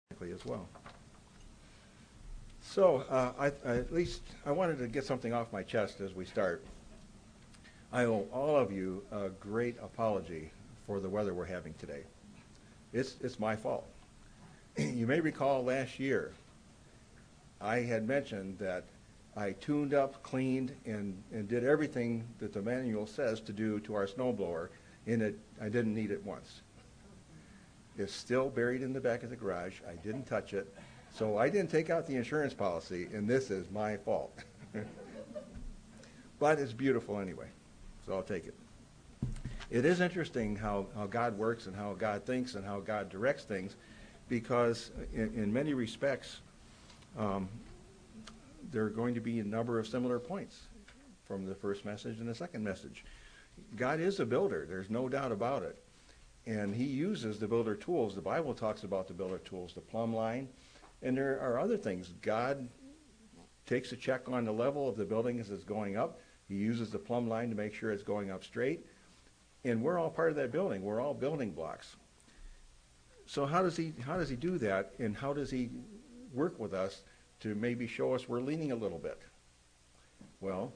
as well. So at least I wanted to get something off my chest as we start. I owe all of you a great apology for the weather we're having today. It's my fault. You may recall last year I had mentioned that I tuned up, cleaned, and did everything that the manual says to do to our snowblower, and I didn't need it once. It's still buried in the back of the garage. I didn't touch it. So I didn't take out the insurance policy, and this is my fault. But it's beautiful anyway, so I'll take it. It is interesting how God works and how God thinks and how God directs things, because in many respects, there are going to be a number of similar points from the first message and the second message. God is a builder. There's no doubt about it. And he uses the builder tools. The Bible talks about the builder tools, the plumb line. And there are other things. God takes a check on the level of the building as it's going up. He uses the plumb line to make sure it's going up straight. And we're all part of that building. We're all building blocks. So how does he do that? And how does he work with us to maybe show us we're leaning a little bit? Well,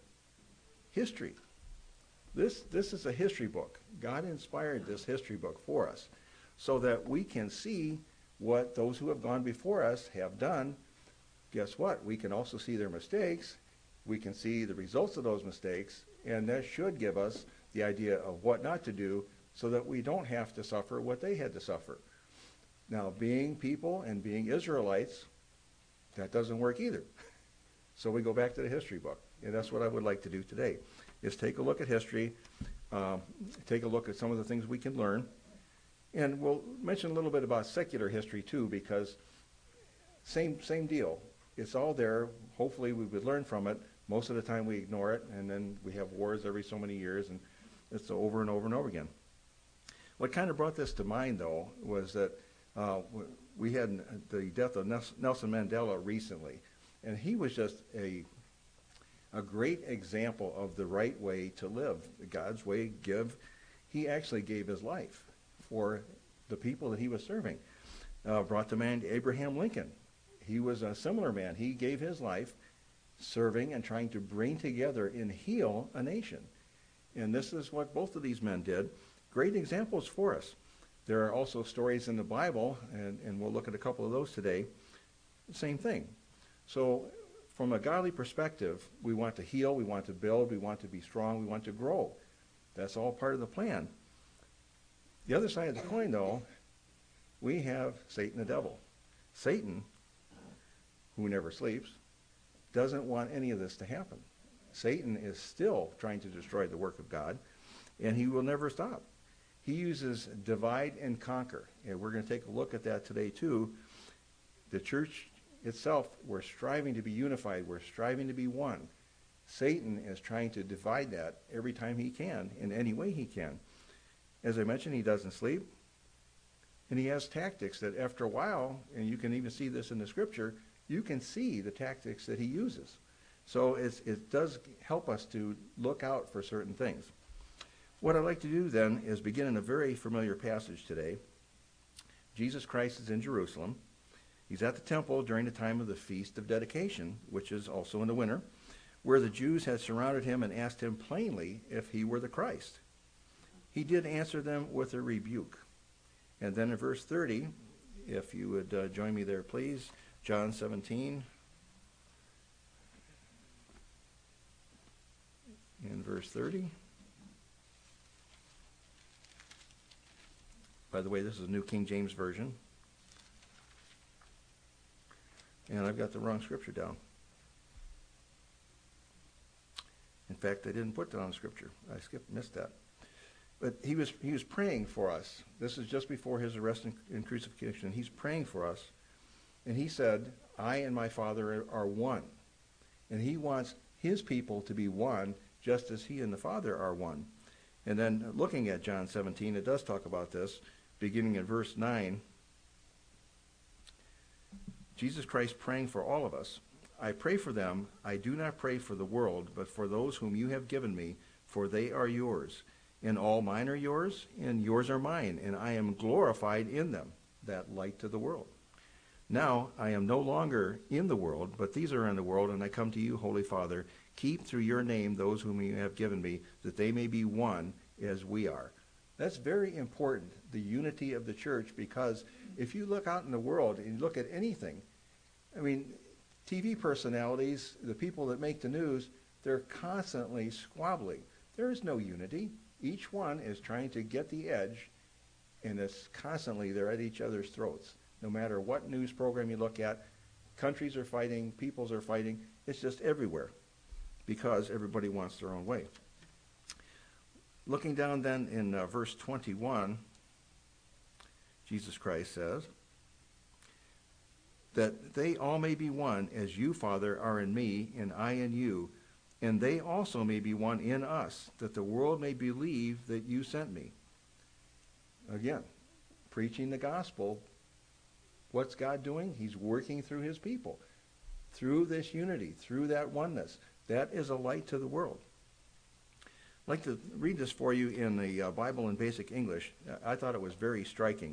history. This is a history book. God inspired this history book for us so that we can see what those who have gone before us have done. Guess what? We can also see their mistakes. We can see the results of those mistakes, and that should give us the idea of what not to do so that we don't have to suffer what they had to suffer. Now, being people and being Israelites, that doesn't work either. So we go back to the history book, and that's what I would like to do today, is take a look at history, take a look at some of the things we can learn, and we'll mention a little bit about secular history too, because same deal. It's all there. Hopefully we would learn from it. Most of the time we ignore it, and then we have wars every so many years, and it's over and over and over again. What kind of brought this to mind, though, was that we had the death of Nelson Mandela recently, and he was just a great example of the right way to live, God's way, give. He actually gave his life for the people that he was serving. Brought to mind Abraham Lincoln. He was a similar man. He gave his life serving and trying to bring together and heal a nation. And this is what both of these men did. Great examples for us. There are also stories in the Bible, and we'll look at a couple of those today. Same thing. So from a godly perspective, we want to heal, we want to build, we want to be strong, we want to grow. That's all part of the plan. The other side of the coin, though, we have Satan the devil. Satan, who never sleeps, doesn't want any of this to happen. Satan is still trying to destroy the work of God, and he will never stop. He uses divide and conquer, and we're going to take a look at that today too. The church itself, we're striving to be unified. We're striving to be one. Satan is trying to divide that every time he can, in any way he can. As I mentioned, he doesn't sleep. And he has tactics that after a while, and you can even see this in the scripture, you can see the tactics that he uses. So it does help us to look out for certain things. What I'd like to do then is begin in a very familiar passage today. Jesus Christ is in Jerusalem. He's at the temple during the time of the Feast of Dedication, which is also in the winter, where the Jews had surrounded him and asked him plainly if he were the Christ. He did answer them with a rebuke. And then in verse 30, if you would join me there, please, John 17. In verse 30. By the way, this is a New King James Version. And I've got the wrong scripture down. In fact, I didn't put that on the scripture. I missed that. But he was praying for us. This is just before his arrest and crucifixion. He's praying for us. And he said, I and my Father are one. And he wants his people to be one, just as he and the Father are one. And then looking at John 17, it does talk about this, beginning in verse 9. Jesus Christ praying for all of us. I pray for them. I do not pray for the world, but for those whom you have given me, for they are yours. And all mine are yours, and yours are mine, and I am glorified in them, that light to the world. Now I am no longer in the world, but these are in the world, and I come to you, Holy Father. Keep through your name those whom you have given me, that they may be one as we are. That's very important, the unity of the church, because if you look out in the world and you look at anything, I mean, TV personalities, the people that make the news, they're constantly squabbling. There is no unity. Each one is trying to get the edge, and it's constantly they're at each other's throats. No matter what news program you look at, countries are fighting, peoples are fighting. It's just everywhere because everybody wants their own way. Looking down then in verse 21, Jesus Christ says that they all may be one, as you, Father, are in me, and I in you, and they also may be one in us, that the world may believe that you sent me. Again, preaching the gospel. What's God doing? He's working through his people, through this unity, through that oneness. That is a light to the world. I'd like to read this for you in the Bible in Basic English. I thought it was very striking.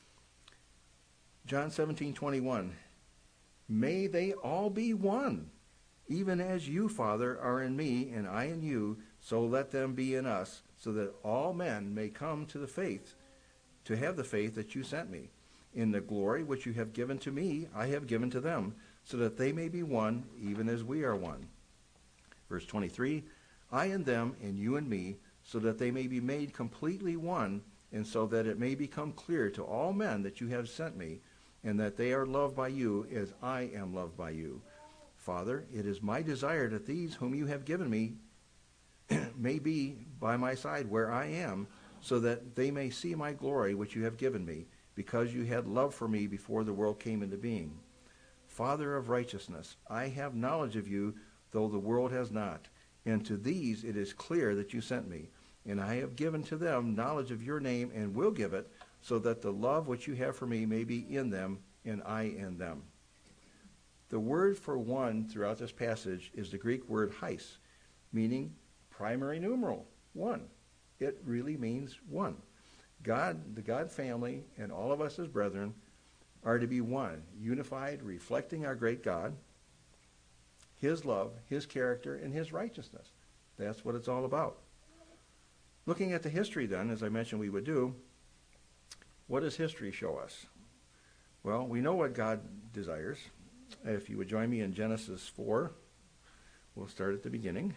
John 17:21. May they all be one, even as you, Father, are in me, and I in you, so let them be in us, so that all men may come to the faith, to have the faith that you sent me. In the glory which you have given to me, I have given to them, so that they may be one, even as we are one. Verse 23, I and them, and you and me, so that they may be made completely one, and so that it may become clear to all men that you have sent me, and that they are loved by you as I am loved by you. Father, it is my desire that these whom you have given me may be by my side where I am, so that they may see my glory which you have given me, because you had love for me before the world came into being. Father of righteousness, I have knowledge of you, though the world has not. And to these it is clear that you sent me. And I have given to them knowledge of your name, and will give it, so that the love which you have for me may be in them, and I in them. The word for one throughout this passage is the Greek word hais, meaning primary numeral, one. It really means one. God, the God family, and all of us as brethren are to be one, unified, reflecting our great God, his love, his character, and his righteousness. That's what it's all about. Looking at the history then, as I mentioned we would do, what does history show us? Well, we know what God desires. If you would join me in Genesis 4, we'll start at the beginning.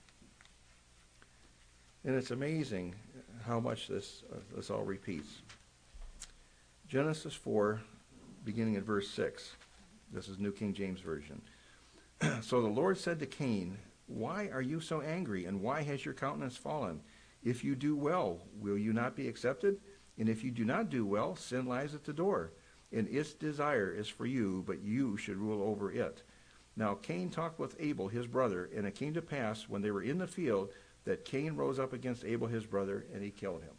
And it's amazing how much this all repeats. Genesis 4, beginning at verse 6. This is New King James Version. So the Lord said to Cain, why are you so angry, and why has your countenance fallen? If you do well, will you not be accepted? And if you do not do well, sin lies at the door, and its desire is for you, but you should rule over it. Now Cain talked with Abel his brother, and it came to pass, when they were in the field, that Cain rose up against Abel his brother, and he killed him.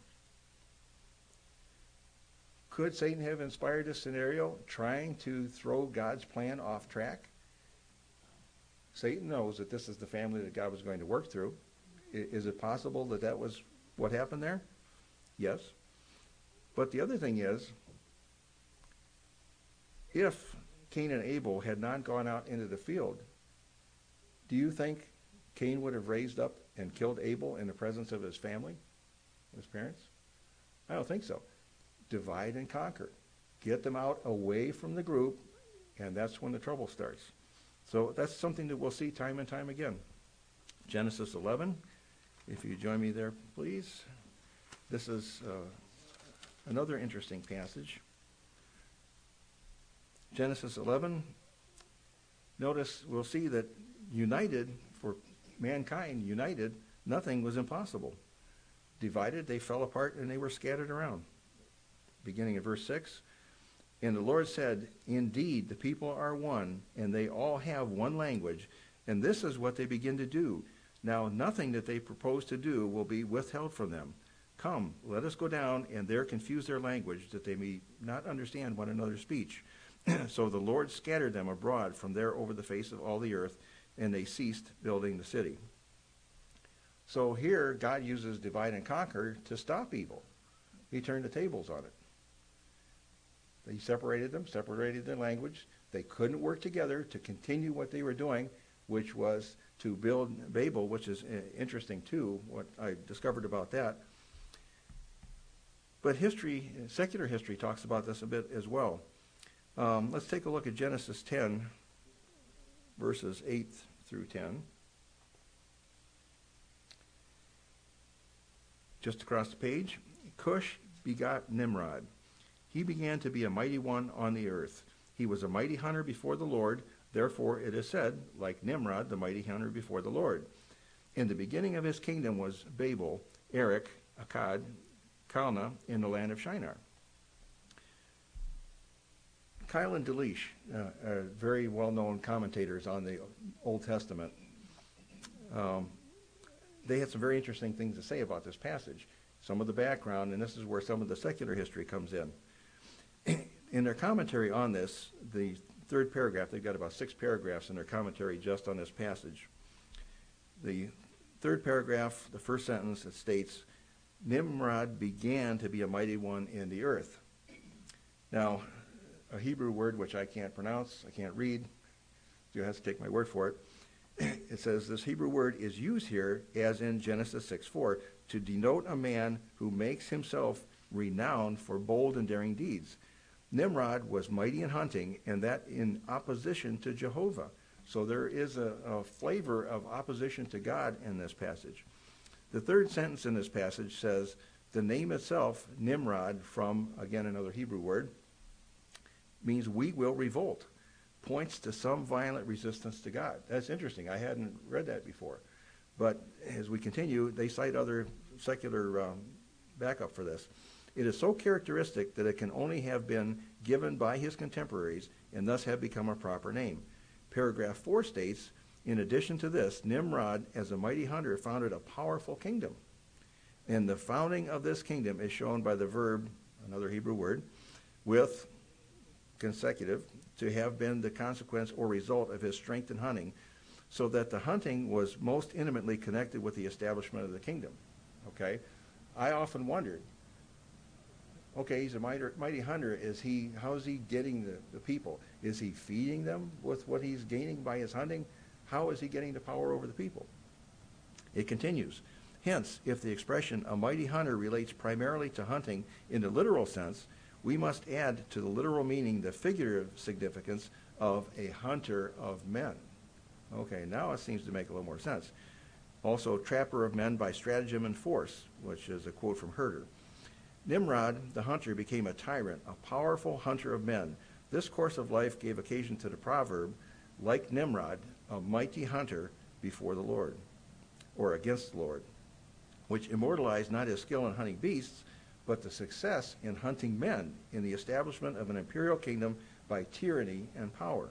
Could Satan have inspired this scenario, trying to throw God's plan off track? Satan knows that this is the family that God was going to work through. Is it possible that that was what happened there? Yes. But the other thing is, if Cain and Abel had not gone out into the field, do you think Cain would have raised up and killed Abel in the presence of his family, his parents? I don't think so. Divide and conquer. Get them out away from the group, and that's when the trouble starts. So that's something that we'll see time and time again. Genesis 11, if you join me there, please. This is another interesting passage. Genesis 11, notice we'll see that united, for mankind united, nothing was impossible. Divided, they fell apart and they were scattered around. Beginning at verse 6, and the Lord said, indeed, the people are one, and they all have one language, and this is what they begin to do. Now nothing that they propose to do will be withheld from them. Come, let us go down, and there confuse their language, that they may not understand one another's speech. So the Lord scattered them abroad from there over the face of all the earth, and they ceased building the city. So here, God uses divide and conquer to stop evil. He turned the tables on it. He separated them, separated their language. They couldn't work together to continue what they were doing, which was to build Babel, which is interesting too, what I discovered about that. But history, secular history, talks about this a bit as well. Let's take a look at Genesis 10, verses 8 through 10. Just across the page, Cush begot Nimrod. He began to be a mighty one on the earth. He was a mighty hunter before the Lord. Therefore it is said, like Nimrod, the mighty hunter before the Lord. In the beginning of his kingdom was Babel, Erech, Akkad, Calneh, in the land of Shinar. Keil and Delitzsch are very well-known commentators on the Old Testament. They had some very interesting things to say about this passage. Some of the background, and this is where some of the secular history comes in. In their commentary on this, the third paragraph, they've got about 6 paragraphs in their commentary just on this passage. The third paragraph, the first sentence, it states, Nimrod began to be a mighty one in the earth. Now, a Hebrew word which I can't pronounce, I can't read, you have to take my word for it. It says this Hebrew word is used here, as in Genesis 6:4, to denote a man who makes himself renowned for bold and daring deeds. Nimrod was mighty in hunting, and that in opposition to Jehovah. So there is a flavor of opposition to God in this passage. The third sentence in this passage says, the name itself, Nimrod, from, again, another Hebrew word, means we will revolt, points to some violent resistance to God. That's interesting. I hadn't read that before. But as we continue, they cite other secular backup for this. It is so characteristic that it can only have been given by his contemporaries and thus have become a proper name. Paragraph 4 states, in addition to this, Nimrod, as a mighty hunter, founded a powerful kingdom. And the founding of this kingdom is shown by the verb, another Hebrew word, with consecutive, to have been the consequence or result of his strength in hunting, so that the hunting was most intimately connected with the establishment of the kingdom. Okay? I often wondered, okay, he's a mighty hunter. How is he getting the people? Is he feeding them with what he's gaining by his hunting? How is he getting the power over the people? It continues. Hence, if the expression a mighty hunter relates primarily to hunting in the literal sense, we must add to the literal meaning the figurative significance of a hunter of men. Okay, now it seems to make a little more sense. Also, trapper of men by stratagem and force, which is a quote from Herder. Nimrod, the hunter, became a tyrant, a powerful hunter of men. This course of life gave occasion to the proverb, like Nimrod, a mighty hunter before the Lord, or against the Lord, which immortalized not his skill in hunting beasts, but the success in hunting men in the establishment of an imperial kingdom by tyranny and power.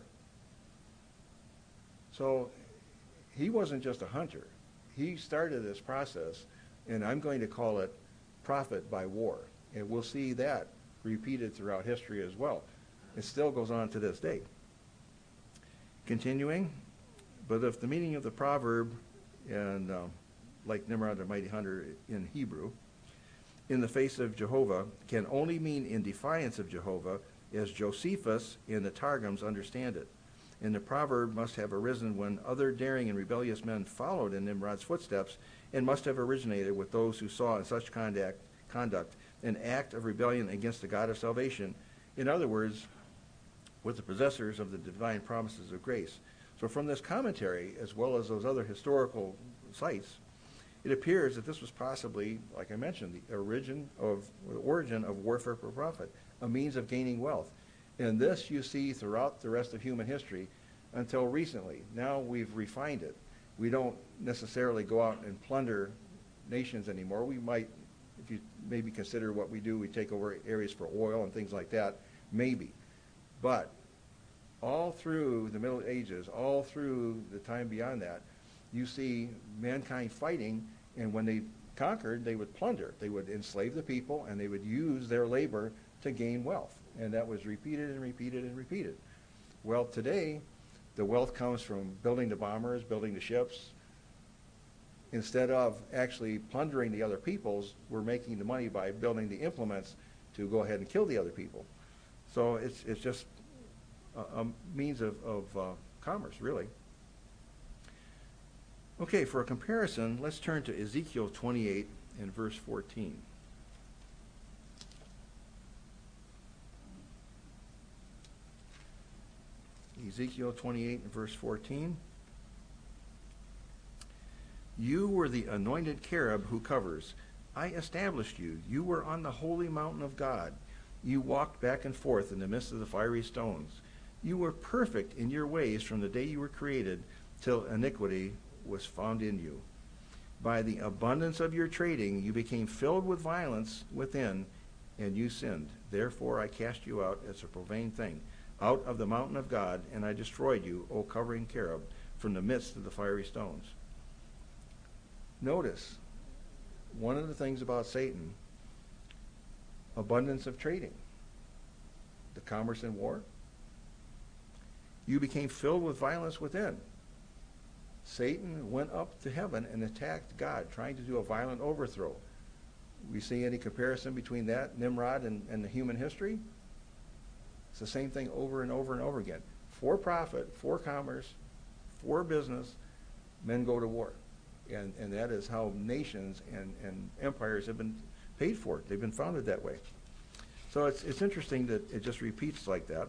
So he wasn't just a hunter. He started this process, and I'm going to call it profit by war. And we'll see that repeated throughout history as well. It still goes on to this day. Continuing, but if the meaning of the proverb, and like Nimrod, the mighty hunter in Hebrew, in the face of Jehovah, can only mean in defiance of Jehovah, as Josephus in the Targums understand it. And the proverb must have arisen when other daring and rebellious men followed in Nimrod's footsteps, and must have originated with those who saw in such conduct an act of rebellion against the God of salvation. In other words, with the possessors of the divine promises of grace. So from this commentary, as well as those other historical sites, it appears that this was possibly, like I mentioned, the origin of warfare for profit, a means of gaining wealth. And this you see throughout the rest of human history until recently. Now we've refined it. We don't necessarily go out and plunder nations anymore. We might, if you maybe consider what we do, we take over areas for oil and things like that, maybe. But all through the Middle Ages, all through the time beyond that, you see mankind fighting, and when they conquered, they would plunder. They would enslave the people, and they would use their labor to gain wealth. And that was repeated and repeated and repeated. Well, today, the wealth comes from building the bombers, building the ships. Instead of actually plundering the other peoples, we're making the money by building the implements to go ahead and kill the other people. So it's just a means of commerce, really. Okay, for a comparison, let's turn to Ezekiel 28 and verse 14. Ezekiel 28 and verse 14. You were the anointed cherub who covers. I established you. You were on the holy mountain of God. You walked back and forth in the midst of the fiery stones. You were perfect in your ways from the day you were created till iniquity was found in you. By the abundance of your trading, you became filled with violence within, and you sinned. Therefore I cast you out as a profane thing, out of the mountain of God, and I destroyed you, O covering cherub, from the midst of the fiery stones. Notice, one of the things about Satan, abundance of trading, the commerce and war. You became filled with violence within. Satan went up to heaven and attacked God, trying to do a violent overthrow. We see any comparison between that, Nimrod, and the human history? It's the same thing over and over and over again. For profit, for commerce, for business, men go to war. And that is how nations and empires have been paid for. They've been founded that way. So it's interesting that it just repeats like that.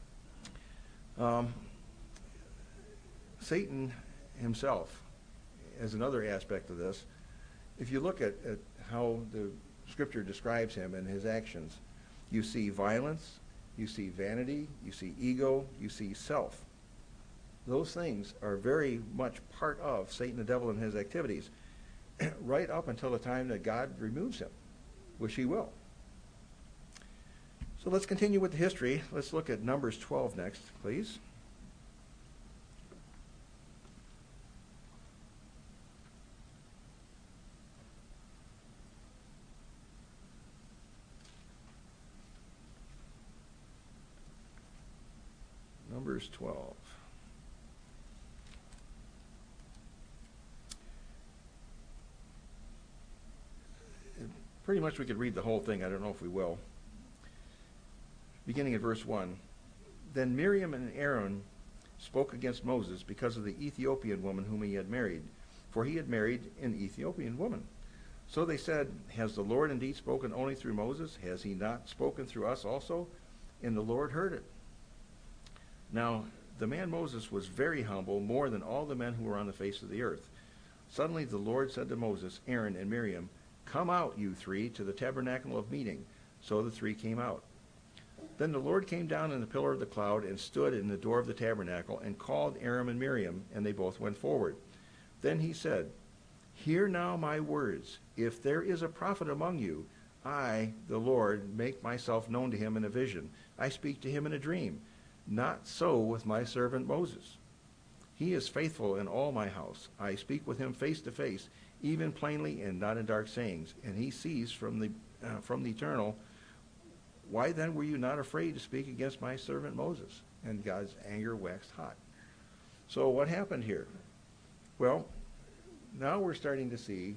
Satan himself is another aspect of this. If you look at how the Scripture describes him and his actions, you see violence, you see vanity, you see ego, you see self. Those things are very much part of Satan the devil and his activities right up until the time that God removes him, which he will. So let's continue with the history. Let's look at Numbers 12 next, please. Numbers 12. Pretty much we could read the whole thing. I don't know if we will. Beginning at verse 1. Then Miriam and Aaron spoke against Moses because of the Ethiopian woman whom he had married, for he had married an Ethiopian woman. So they said, Has the Lord indeed spoken only through Moses? Has he not spoken through us also? And the Lord heard it. Now, the man Moses was very humble, more than all the men who were on the face of the earth. Suddenly the Lord said to Moses, Aaron, and Miriam, Come out, you three, to the tabernacle of meeting. So the three came out. Then the Lord came down in the pillar of the cloud and stood in the door of the tabernacle and called Aaron and Miriam, and they both went forward. Then he said, Hear now my words. If there is a prophet among you, I, the Lord, make myself known to him in a vision. I speak to him in a dream. Not so with my servant Moses. He is faithful in all my house. I speak with him face to face, even plainly and not in dark sayings, and he sees from the eternal. Why then were you not afraid to speak against my servant Moses? And God's anger waxed hot. So what happened here? Well, now we're starting to see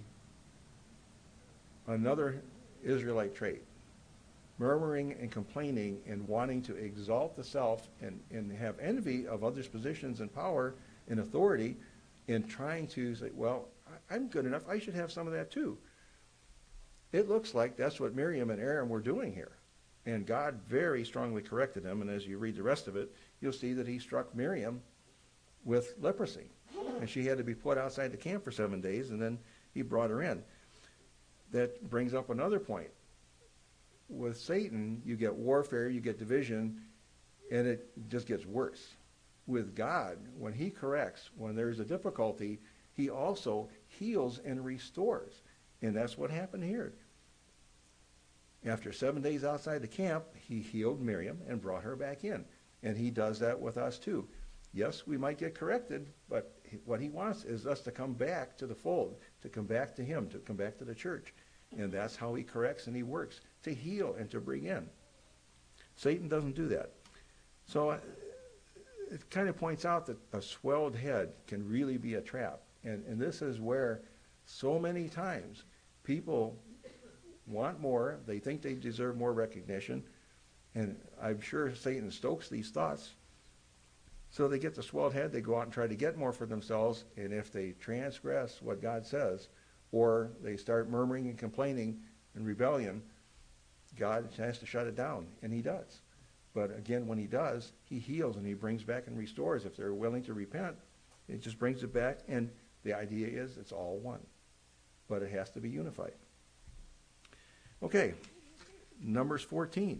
another Israelite trait. Murmuring and complaining and wanting to exalt the self and have envy of others' positions and power and authority, and trying to say, well, I'm good enough, I should have some of that too. It looks like that's what Miriam and Aaron were doing here. And God very strongly corrected them, and as you read the rest of it, you'll see that he struck Miriam with leprosy. And she had to be put outside the camp for 7 days, and then he brought her in. That brings up another point. With Satan, you get warfare, you get division, and it just gets worse. With God, when he corrects, when there's a difficulty, he also heals and restores. And that's what happened here. After 7 days outside the camp, he healed Miriam and brought her back in. And he does that with us too. Yes, we might get corrected, but what he wants is us to come back to the fold, to come back to him, to come back to the church. And that's how he corrects and he works, to heal and to bring in. Satan doesn't do that. So it kind of points out that a swelled head can really be a trap. And this is where so many times people want more, they think they deserve more recognition, And I'm sure Satan stokes these thoughts. So they get the swelled head, they go out and try to get more for themselves, and if they transgress what God says, or they start murmuring and complaining and rebellion, God has to shut it down, and he does. But again, when he does, he heals and he brings back and restores. If they're willing to repent, it just brings it back, and the idea is it's all one. But it has to be unified. Okay, Numbers 14.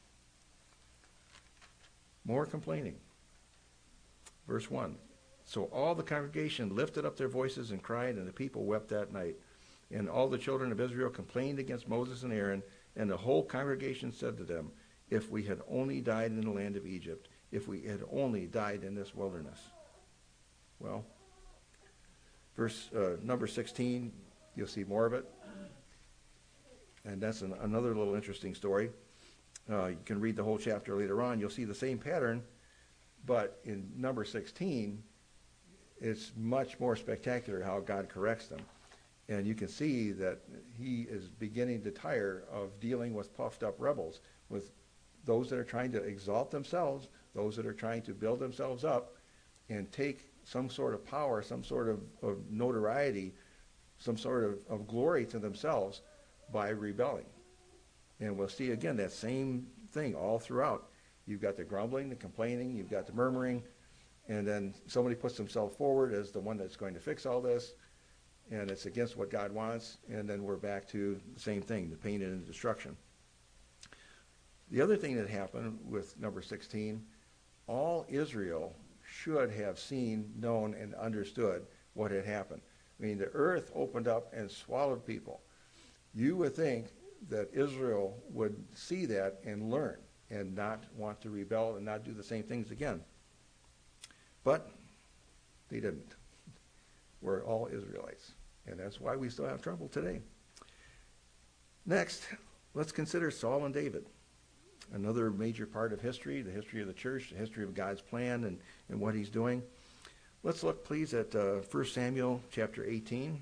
More complaining. Verse 1. So all the congregation lifted up their voices and cried, and the people wept that night. And all the children of Israel complained against Moses and Aaron, and the whole congregation said to them, if we had only died in the land of Egypt, if we had only died in this wilderness. Well, number 16, you'll see more of it. And that's another little interesting story. You can read the whole chapter later on. You'll see the same pattern, but in number 16, it's much more spectacular how God corrects them. And you can see that he is beginning to tire of dealing with puffed up rebels, with those that are trying to exalt themselves, those that are trying to build themselves up and take some sort of power, some sort of notoriety, some sort of glory to themselves by rebelling. And we'll see again that same thing all throughout. You've got the grumbling, the complaining, you've got the murmuring, and then somebody puts themselves forward as the one that's going to fix all this, and it's against what God wants, and then we're back to the same thing, the pain and the destruction. The other thing that happened with number 16, all Israel should have seen, known, and understood what had happened. I mean, the earth opened up and swallowed people. You would think that Israel would see that and learn and not want to rebel and not do the same things again. But they didn't. We're all Israelites. And that's why we still have trouble today. Next, let's consider Saul and David. Another major part of history, the history of the church, the history of God's plan and what he's doing. Let's look, please, at 1 Samuel chapter 18.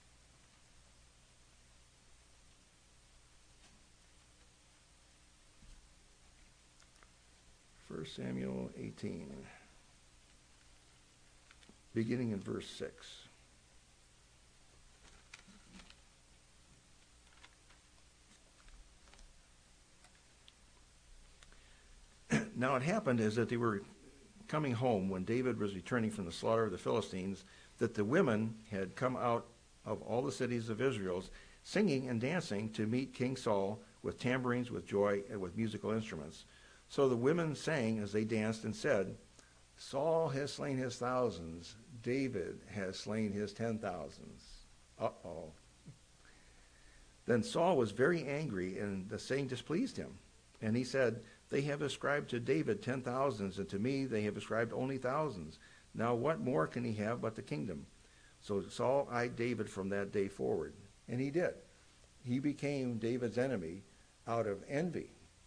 1 Samuel 18, beginning in verse 6. Now it happened as that they were coming home when David was returning from the slaughter of the Philistines, that the women had come out of all the cities of Israel, singing and dancing to meet King Saul with tambourines, with joy, and with musical instruments. So the women sang as they danced and said, Saul has slain his thousands, David has slain his 10,000s. Uh-oh. Then Saul was very angry, and the saying displeased him. And he said, they have ascribed to David 10,000s, and to me they have ascribed only thousands. Now what more can he have but the kingdom? So Saul eyed David from that day forward. And he did. He became David's enemy out of envy.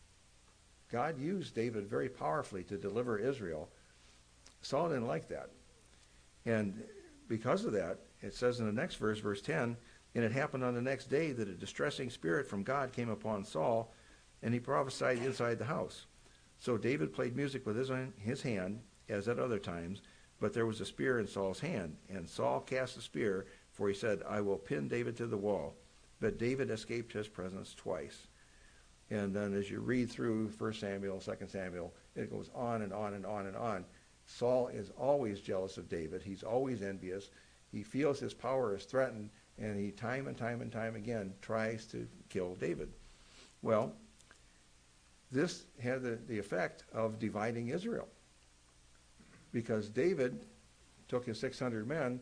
God used David very powerfully to deliver Israel. Saul didn't like that. And because of that, it says in the next verse, verse 10, and it happened on the next day that a distressing spirit from God came upon Saul, and he prophesied inside the house. So David played music with his hand, as at other times, but there was a spear in Saul's hand. And Saul cast the spear, for he said, I will pin David to the wall. But David escaped his presence twice. And then as you read through 1 Samuel, 2 Samuel, it goes on and on and on and on. Saul is always jealous of David. He's always envious. He feels his power is threatened, and he time and time and time again tries to kill David. Well, this had the effect of dividing Israel, because David took his 600 men,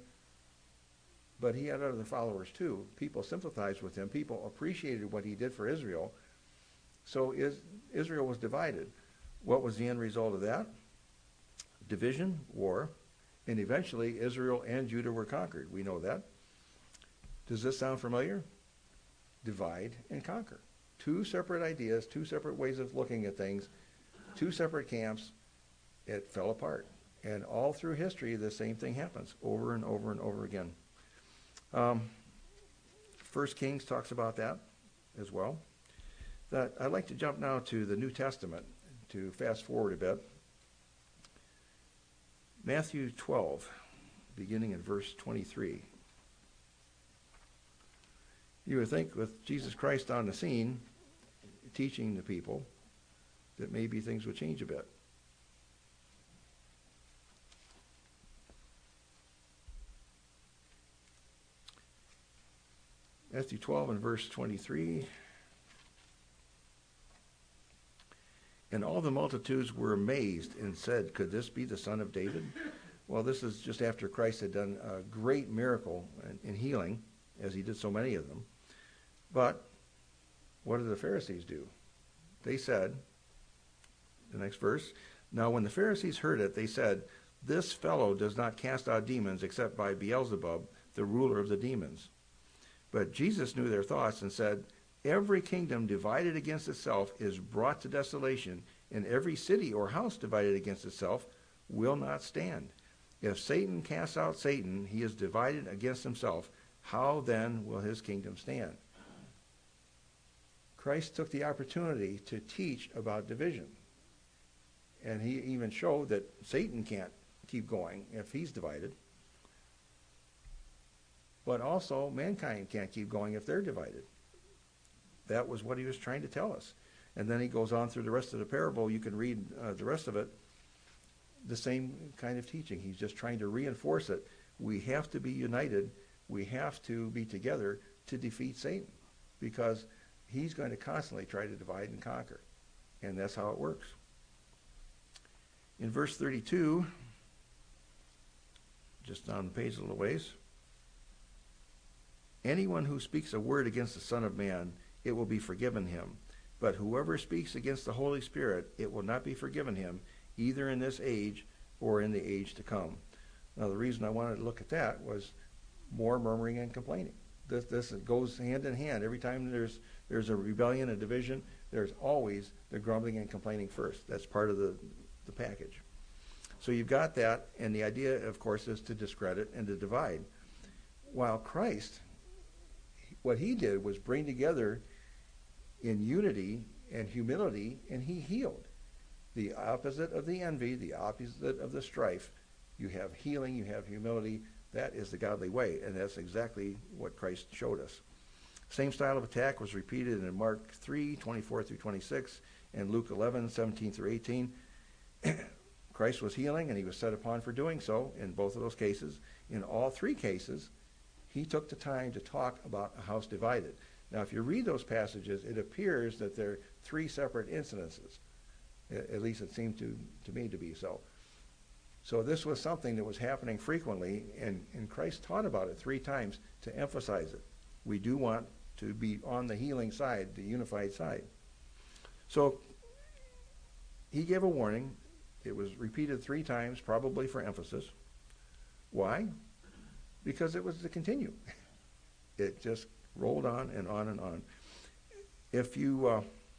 but he had other followers too. People sympathized with him. People appreciated what he did for Israel. So Israel was divided. What was the end result of that? Division, war, and eventually Israel and Judah were conquered. We know that. Does this sound familiar? Divide and conquer. Two separate ideas, two separate ways of looking at things, two separate camps. It fell apart. And all through history, the same thing happens over and over and over again. 1 Kings talks about that as well. I'd like to jump now to the New Testament, to fast forward a bit. Matthew 12, beginning in verse 23. You would think with Jesus Christ on the scene, teaching the people, that maybe things would change a bit. Matthew 12 and verse 23. And all the multitudes were amazed and said, could this be the son of David? Well, this is just after Christ had done a great miracle in healing, as he did so many of them. But what did the Pharisees do? They said, the next verse, now when the Pharisees heard it, they said, this fellow does not cast out demons except by Beelzebub, the ruler of the demons. But Jesus knew their thoughts and said, every kingdom divided against itself is brought to desolation, and every city or house divided against itself will not stand. If Satan casts out Satan, he is divided against himself. How then will his kingdom stand? Christ took the opportunity to teach about division. And he even showed that Satan can't keep going if he's divided. But also, mankind can't keep going if they're divided. That was what he was trying to tell us. And then he goes on through the rest of the parable. You can read the rest of it. The same kind of teaching. He's just trying to reinforce it. We have to be united. We have to be together to defeat Satan. Because he's going to constantly try to divide and conquer. And that's how it works. In verse 32, just down the page a little ways, anyone who speaks a word against the Son of Man, it will be forgiven him. But whoever speaks against the Holy Spirit, it will not be forgiven him, either in this age or in the age to come. Now, the reason I wanted to look at that was more murmuring and complaining. This goes hand in hand. Every time there's a rebellion, a division, there's always the grumbling and complaining first. That's part of the package. So you've got that, and the idea, of course, is to discredit and to divide. While Christ, what he did was bring together in unity and humility, and he healed. The opposite of the envy, the opposite of the strife. You have healing, you have humility. That is the godly way, and that's exactly what Christ showed us. Same style of attack was repeated in Mark 3, 24 through 26, and Luke 11, 17 through 18. Christ was healing, and he was set upon for doing so in both of those cases. In all three cases, he took the time to talk about a house divided. Now, if you read those passages, it appears that they're three separate incidences. At least it seemed to me to be so. So this was something that was happening frequently, and Christ taught about it 3 times to emphasize it. We do want to be on the healing side, the unified side. So he gave a warning. It was repeated 3 times, probably for emphasis. Why? Because it was to continue. It just rolled on and on and on. If you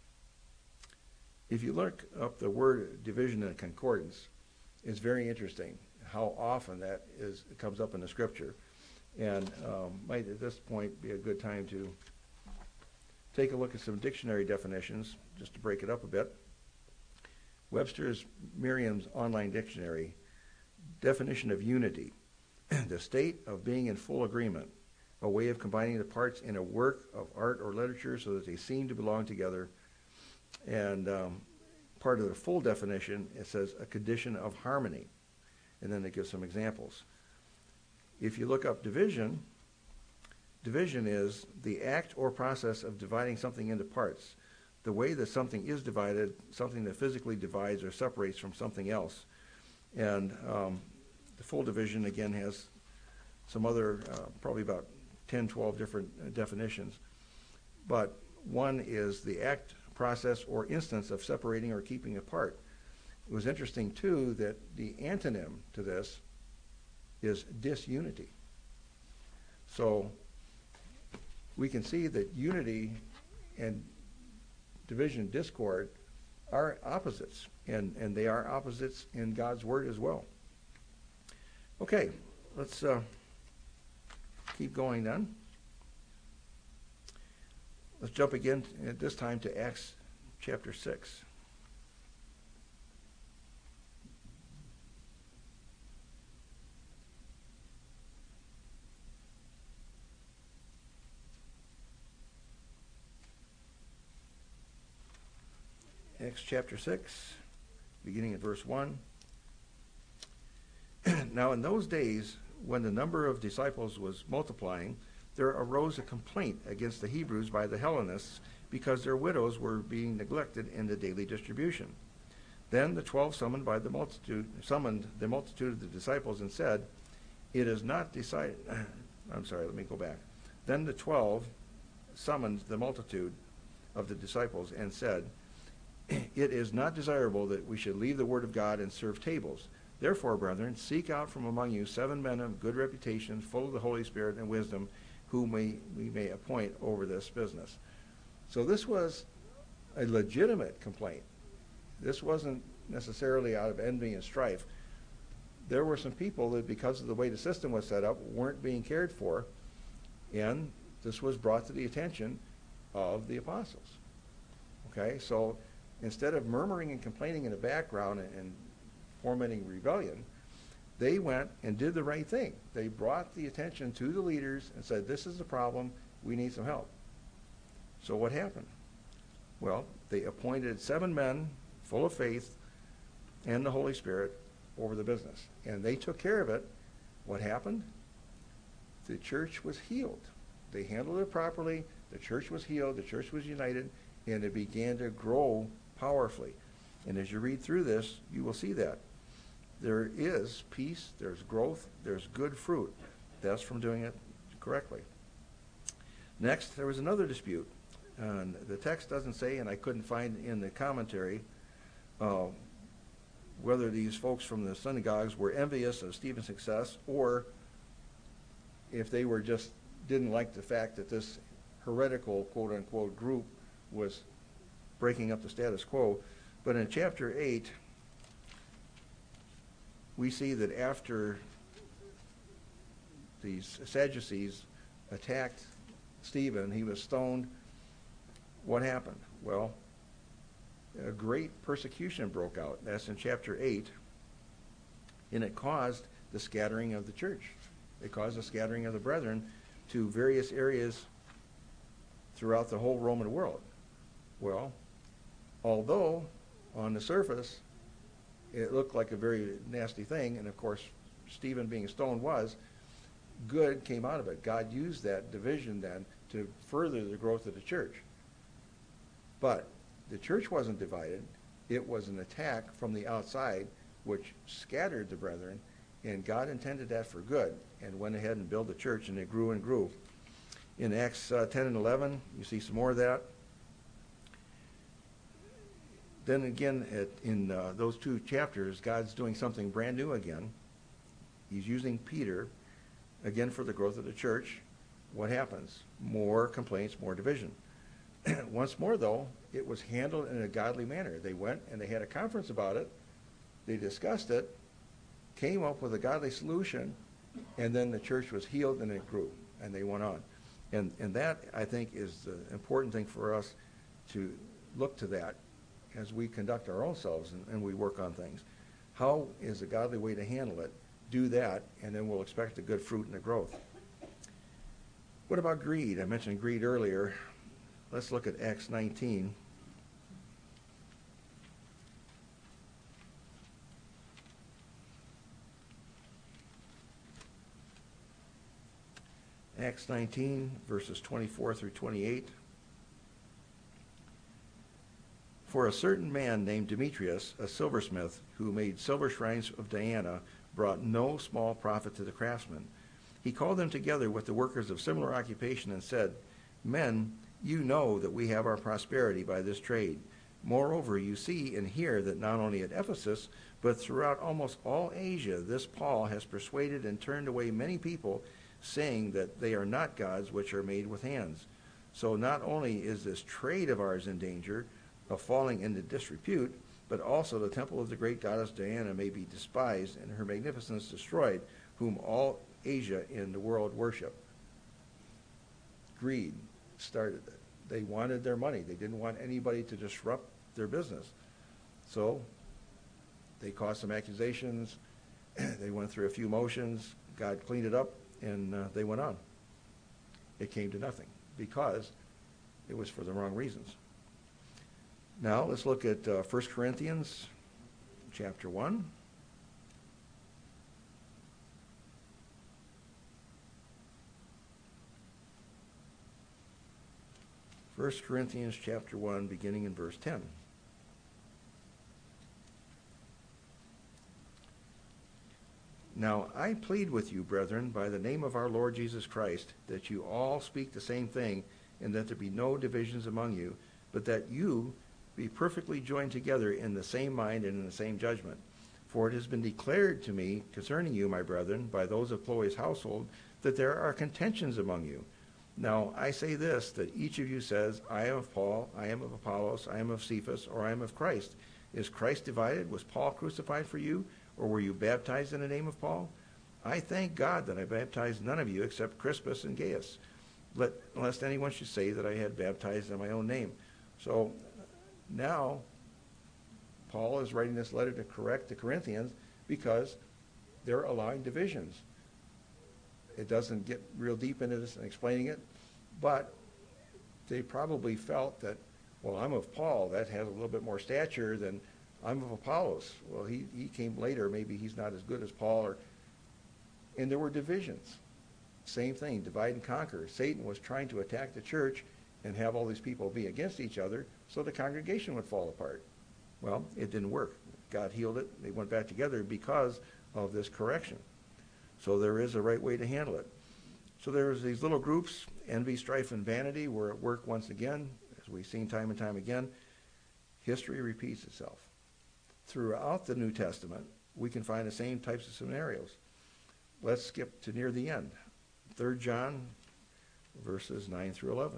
look up the word division in concordance, it's very interesting how often that comes up in the scripture. And might at this point be a good time to take a look at some dictionary definitions, just to break it up a bit. Webster's Merriam's Online Dictionary, definition of unity, the state of being in full agreement, a way of combining the parts in a work of art or literature so that they seem to belong together. And part of the full definition, it says a condition of harmony. And then it gives some examples. If you look up division, division is the act or process of dividing something into parts. The way that something is divided, something that physically divides or separates from something else. And the full division, again, has some other, probably about 10, 12 different definitions. But one is the act, process, or instance of separating or keeping apart. It was interesting, too, that the antonym to this is disunity. So we can see that unity and division, discord, are opposites, and they are opposites in God's Word as well. Okay, let's keep going then. Let's jump again at this time to Acts chapter 6. Acts chapter 6, beginning at verse 1. Now in those days, when the number of disciples was multiplying, there arose a complaint against the Hebrews by the Hellenists because their widows were being neglected in the daily distribution. Then the 12 summoned the multitude of the disciples and said, "It is not decided." I'm sorry, let me go back. Then the 12 summoned the multitude of the disciples and said, "It is not desirable that we should leave the word of God and serve tables. Therefore, brethren, seek out from among you 7 men of good reputation, full of the Holy Spirit and wisdom, whom we may appoint over this business." So this was a legitimate complaint. This wasn't necessarily out of envy and strife. There were some people that, because of the way the system was set up, weren't being cared for, and this was brought to the attention of the apostles. Okay, so instead of murmuring and complaining in the background and fomenting rebellion, they went and did the right thing. They brought the attention to the leaders and said, "This is the problem, we need some help." So what happened? Well, they appointed 7 men full of faith and the Holy Spirit over the business. And they took care of it. What happened? The church was healed. They handled it properly. The church was healed. The church was united. And it began to grow powerfully. And as you read through this, you will see that. There is peace, there's growth, there's good fruit. That's from doing it correctly. Next, there was another dispute. And the text doesn't say, and I couldn't find in the commentary, whether these folks from the synagogues were envious of Stephen's success or if they were just didn't like the fact that this heretical, quote-unquote, group was breaking up the status quo. But in chapter 8, we see that after these Sadducees attacked Stephen, he was stoned. What happened? Well, a great persecution broke out. That's in chapter 8. And it caused the scattering of the church. It caused the scattering of the brethren to various areas throughout the whole Roman world. Well, although on the surface it looked like a very nasty thing, and of course Stephen being stoned was, good came out of it. God used that division then to further the growth of the church. But the church wasn't divided. It was an attack from the outside which scattered the brethren, and God intended that for good and went ahead and built the church, and it grew and grew. In Acts 10 and 11, you see some more of that. Then again, in those 2 chapters, God's doing something brand new again. He's using Peter, again, for the growth of the church. What happens? More complaints, more division. Once more, though, it was handled in a godly manner. They went and they had a conference about it. They discussed it, came up with a godly solution, and then the church was healed and it grew, and they went on. And that, I think, is the important thing for us to look to that as we conduct our own selves and we work on things. How is a godly way to handle it? Do that, and then we'll expect the good fruit and the growth. What about greed? I mentioned greed earlier. Let's look at Acts 19. Acts 19, verses 24 through 28. For a certain man named Demetrius, a silversmith, who made silver shrines of Diana, brought no small profit to the craftsmen. He called them together with the workers of similar occupation and said, "Men, you know that we have our prosperity by this trade. Moreover, you see and hear that not only at Ephesus, but throughout almost all Asia, this Paul has persuaded and turned away many people, saying that they are not gods which are made with hands. So not only is this trade of ours in danger of falling into disrepute, but also the temple of the great goddess Diana may be despised and her magnificence destroyed, whom all Asia in the world worship." Greed started it. They wanted their money. They didn't want anybody to disrupt their business. So they caused some accusations. They went through a few motions. God cleaned it up, and they went on. It came to nothing because it was for the wrong reasons. Now let's look at 1 Corinthians chapter 1. 1 Corinthians chapter 1, beginning in verse 10. Now I plead with you, brethren, by the name of our Lord Jesus Christ, that you all speak the same thing, and that there be no divisions among you, but that you be perfectly joined together in the same mind and in the same judgment. For it has been declared to me concerning you, my brethren, by those of Chloe's household, that there are contentions among you. Now I say this, that each of you says, I am of Paul, I am of Apollos, I am of Cephas, or I am of Christ. Is Christ divided? Was Paul crucified for you? Or were you baptized in the name of Paul? I thank God that I baptized none of you except Crispus and Gaius, lest anyone should say that I had baptized in my own name. So now Paul is writing this letter to correct the Corinthians because they're allowing divisions. It doesn't get real deep into this and explaining it, but they probably felt that, well, I'm of Paul. That has a little bit more stature than I'm of Apollos. Well, he came later. Maybe he's not as good as Paul. And there were divisions. Same thing, divide and conquer. Satan was trying to attack the church and have all these people be against each other so the congregation would fall apart. Well, it didn't work. God healed it. They went back together because of this correction. So there is a right way to handle it. So there's these little groups, envy, strife, and vanity, were at work once again. As we've seen time and time again, history repeats itself. Throughout the New Testament, we can find the same types of scenarios. Let's skip to near the end. 3 John, verses 9 through 11.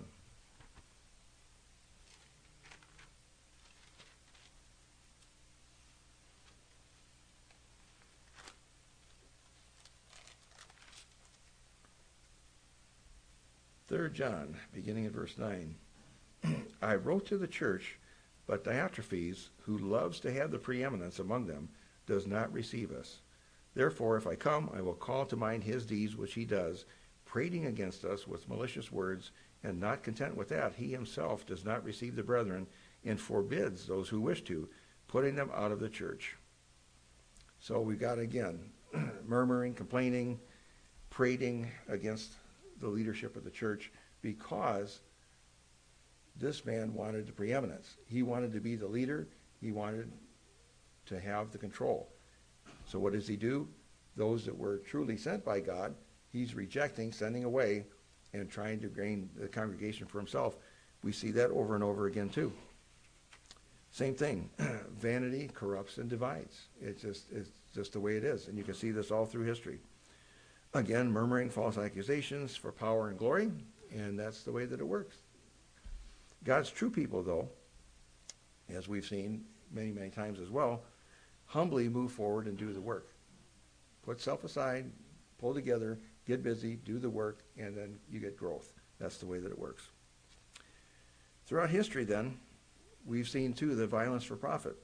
Third John, beginning in verse 9. I wrote to the church, but Diotrephes, who loves to have the preeminence among them, does not receive us. Therefore, if I come, I will call to mind his deeds which he does, prating against us with malicious words, and not content with that, he himself does not receive the brethren, and forbids those who wish to, putting them out of the church. So we've got, again, murmuring, complaining, prating against the leadership of the church because this man wanted the preeminence. He wanted to be the leader. He wanted to have the control. So what does he do? Those that were truly sent by God, he's rejecting, sending away, and trying to gain the congregation for himself. We see that over and over again too. Same thing. Vanity corrupts and divides. It's just the way it is. And you can see this all through history. Again, murmuring, false accusations for power and glory, and that's the way that it works. God's true people, though, as we've seen many, many times as well, humbly move forward and do the work. Put self aside, pull together, get busy, do the work, and then you get growth. That's the way that it works. Throughout history, then, we've seen, too, the violence for profit.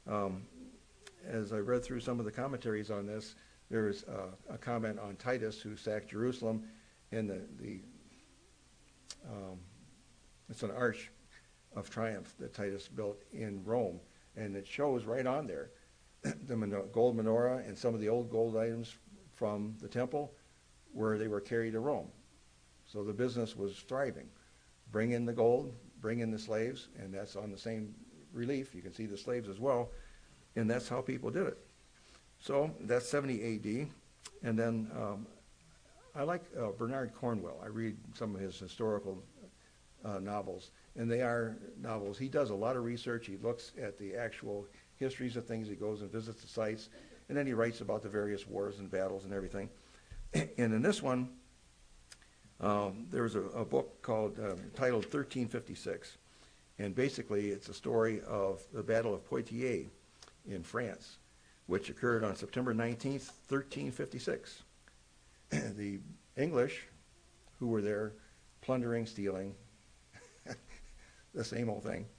As I read through some of the commentaries on this, there's a comment on Titus, who sacked Jerusalem, and it's an arch of triumph that Titus built in Rome, and it shows right on there the gold menorah and some of the old gold items from the temple where they were carried to Rome. So the business was thriving. Bring in the gold, bring in the slaves, and that's on the same relief. You can see the slaves as well, and that's how people did it. So that's 70 A.D. And then I like Bernard Cornwell. I read some of his historical novels, and they are novels. He does a lot of research. He looks at the actual histories of things. He goes and visits the sites, and then he writes about the various wars and battles and everything. And in this one, there's a book called titled 1356, and basically it's a story of the Battle of Poitiers in France, which occurred on September 19th, 1356. The English, who were there plundering, stealing, the same old thing.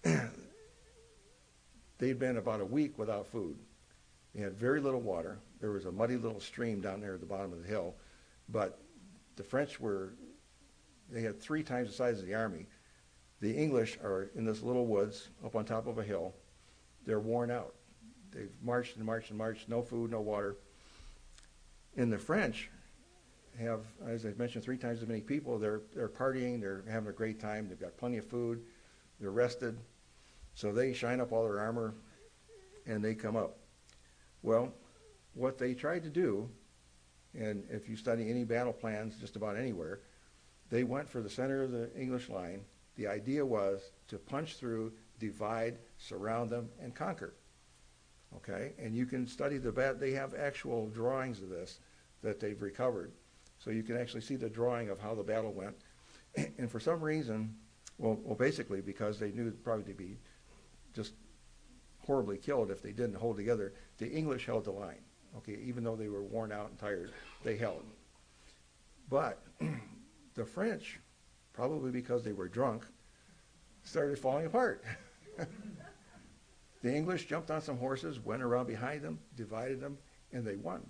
They'd been about a week without food. They had very little water. There was a muddy little stream down there at the bottom of the hill. But the French they had 3 times the size of the army. The English are in this little woods up on top of a hill. They're worn out. They've marched and marched and marched, no food, no water. And the French have, as I've mentioned, 3 times as many people. They're partying, they're having a great time, they've got plenty of food, they're rested. So they shine up all their armor and they come up. Well, what they tried to do, and if you study any battle plans just about anywhere, they went for the center of the English line. The idea was to punch through, divide, surround them, and conquer. Okay, and you can study they have actual drawings of this that they've recovered. So you can actually see the drawing of how the battle went. And for some reason, well, basically because they knew probably to be just horribly killed if they didn't hold together, the English held the line. Okay, even though they were worn out and tired, they held. But the French, probably because they were drunk, started falling apart. The English jumped on some horses, went around behind them, divided them, and they won.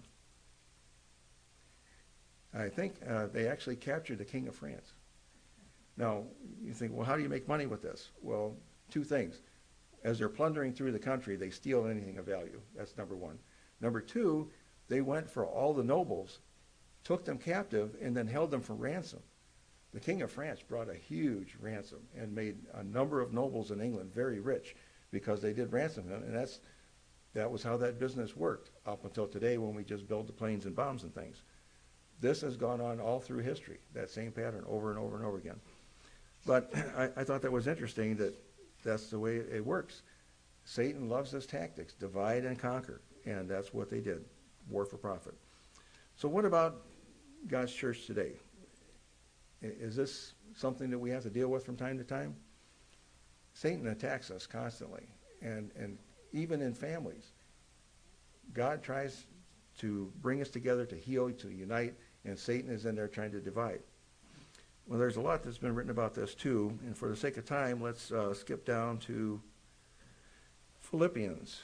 I think they actually captured the King of France. Now, you think, well, how do you make money with this? Well, 2 things. As they're plundering through the country, they steal anything of value. That's number 1. Number 2, they went for all the nobles, took them captive, and then held them for ransom. The King of France brought a huge ransom and made a number of nobles in England very rich because they did ransom them, and that was how that business worked up until today when we just build the planes and bombs and things. This has gone on all through history, that same pattern over and over and over again. But I thought that was interesting that that's the way it works. Satan loves his tactics, divide and conquer, and that's what they did, war for profit. So what about God's church today? Is this something that we have to deal with from time to time? Satan attacks us constantly, and even in families. God tries to bring us together, to heal, to unite, and Satan is in there trying to divide. Well, there's a lot that's been written about this too, and for the sake of time, let's skip down to Philippians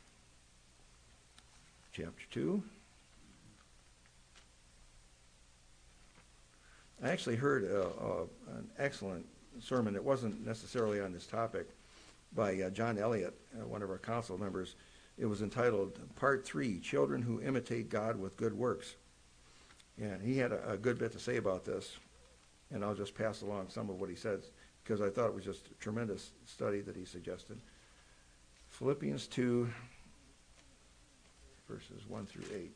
chapter 2. I actually heard an excellent sermon. It wasn't necessarily on this topic by John Elliott, one of our council members. It was entitled Part 3, Children Who Imitate God with Good Works. And he had a good bit to say about this, and I'll just pass along some of what he said because I thought it was just a tremendous study that he suggested. Philippians 2, verses 1 through 8.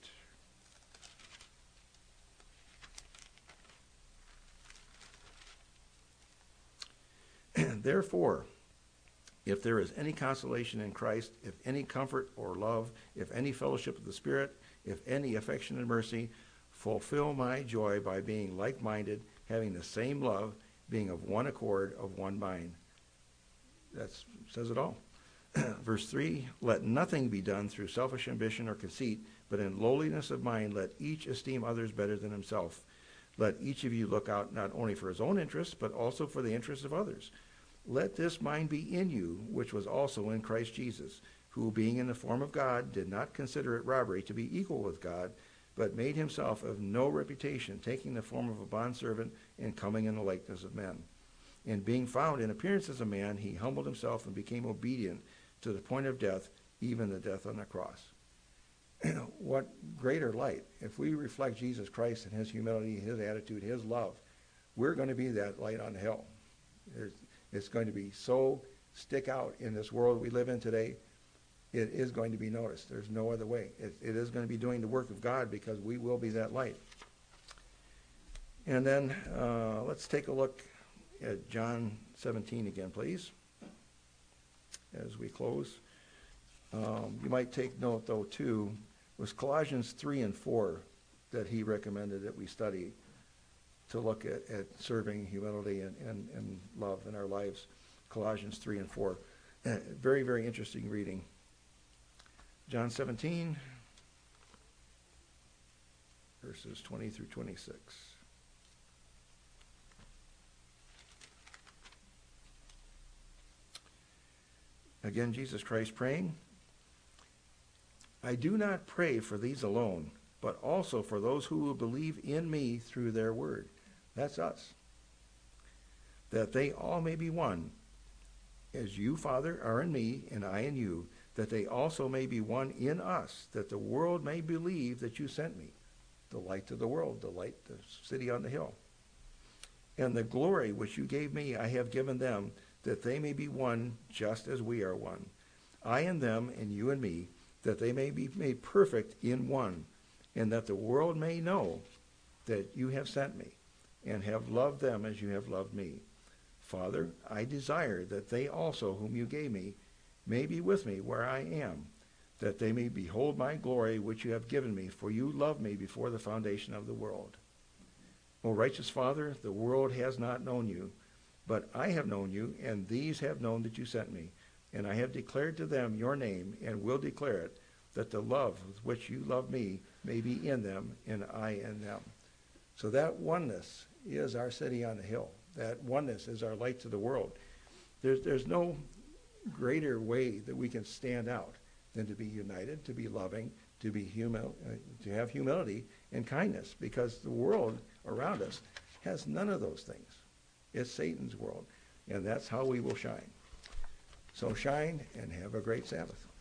Therefore, if there is any consolation in Christ, if any comfort or love, if any fellowship of the Spirit, if any affection and mercy, fulfill my joy by being like-minded, having the same love, being of one accord, of one mind. That says it all. Verse 3, let nothing be done through selfish ambition or conceit, but in lowliness of mind let each esteem others better than himself. Let each of you look out not only for his own interests, but also for the interests of others. Let this mind be in you, which was also in Christ Jesus, who, being in the form of God, did not consider it robbery to be equal with God, but made himself of no reputation, taking the form of a bondservant and coming in the likeness of men. And being found in appearance as a man, he humbled himself and became obedient to the point of death, even the death on the cross. What greater light. If we reflect Jesus Christ and his humility, his attitude, his love, we're going to be that light on the hill. It's going to be so stick out in this world we live in today. It is going to be noticed. There's no other way. It is going to be doing the work of God because we will be that light. And then let's take a look at John 17 again, please, as we close. You might take note, though, too, was Colossians 3 and 4 that he recommended that we study to look at serving humility and love in our lives. Colossians 3 and 4. Very, very interesting reading. John 17, verses 20 through 26. Again, Jesus Christ praying, I do not pray for these alone, but also for those who will believe in me through their word. That's us. That they all may be one, as you, Father, are in me, and I in you, that they also may be one in us, that the world may believe that you sent me, the light of the world, the light, the city on the hill. And the glory which you gave me, I have given them, that they may be one just as we are one. I and them, and you and me, that they may be made perfect in one, and that the world may know that you have sent me, and have loved them as you have loved me. Father, I desire that they also, whom you gave me, may be with me where I am, that they may behold my glory which you have given me, for you loved me before the foundation of the world. O righteous Father, the world has not known you, but I have known you, and these have known that you sent me. And I have declared to them your name, and will declare it, that the love with which you love me may be in them, and I in them. So that oneness is our city on the hill. That oneness is our light to the world. There's no greater way that we can stand out than to be united, to be loving, to have humility and kindness, because the world around us has none of those things. It's Satan's world, and that's how we will shine. So shine and have a great Sabbath.